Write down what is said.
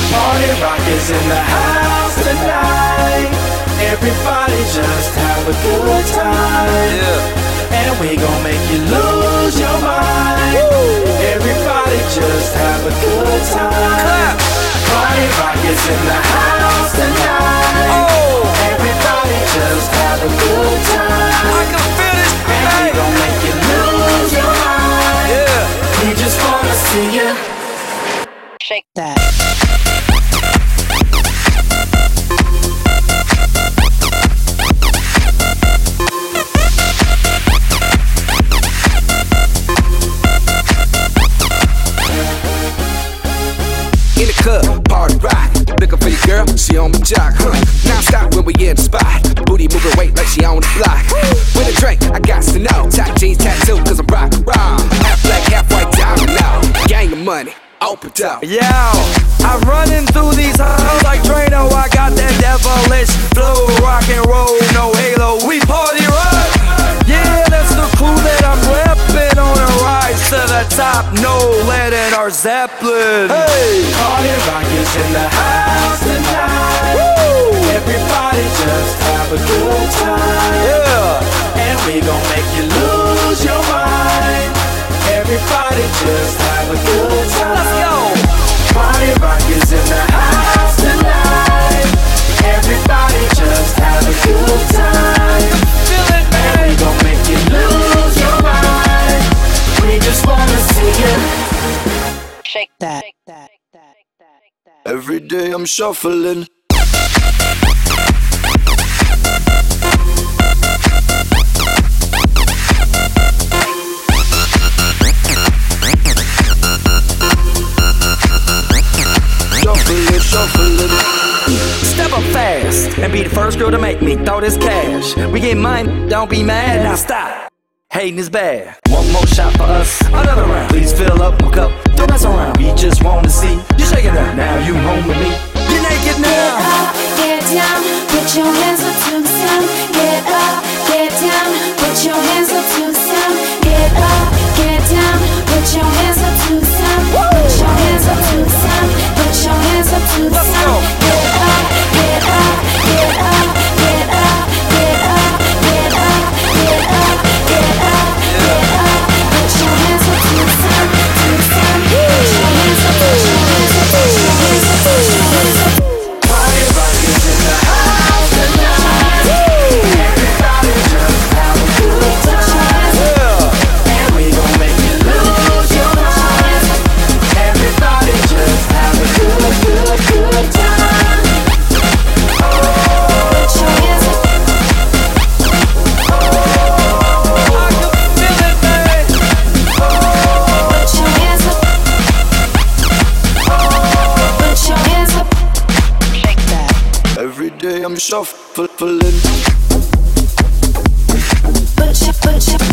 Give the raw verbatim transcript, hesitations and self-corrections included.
Party rock is in the house tonight. Everybody just have a good time. Yeah. And we gon' make you lose your mind. Woo. Everybody just have a good time. Clap. Party rock is in the house tonight. Oh. Everybody just have a good time. I can feel this. And we gon' make you lose your mind. Yeah. We just wanna see you shake that. In the club, party rock. Looking for your girl, she on my jock, huh? Now stop when we in the spot. Booty moving weight like she on the block. With a drink, I got to know. Tight jeans, tattoo, cause I'm rock around. Half black, half white, diamond now. Gang of money, open up. Yo, I'm running through these halls like Drano. I got that devilish flow. Rock and roll, no halo. We party rock. Yeah, that's the crew that I'm reppin' on a rise to the top. No lead in our Zeppelin. Hey, party rock is in the house tonight. Woo! Everybody just have a good time. Yeah, and we gon' make you lose your mind. Everybody just have a good time. Let's go. Party rock is in the house tonight. Everybody just have a good time. Feel it, man. And we gon' make you lose your mind. We just wanna see you shake that. Every day I'm shuffling. Shuffling, shuffling. Step up fast and be the first girl to make me throw this cash. We get mine, don't be mad. Now stop. Hating is bad. One more shot for us, another round. Please fill up my cup, don't mess around. We just wanna see you shaking that. Now you home with me. You're naked now. Get up, get down, put your hands up to the sound. Get up, get down, put your hands up to the sound. Get up, get down, put your hands up to the sound. Put your hands up to the sound. Put your hands up to the sound. Get up, get up, get up, get up, get up, get up, get up, get up, get up. Put your hands up to the sound, to the sound. Put your hands up, put your hands up, put your hands up, put your hands up. Party rock is in the house tonight. Everybody just have a good time. Yeah. And we gon' make you lose your mind. Everybody just have a good, good, good time. Oh, put your hands up. I can feel it, man. Put your hands up. Put your hands up. Shake that. Every day I'm shuffling. Put your, put your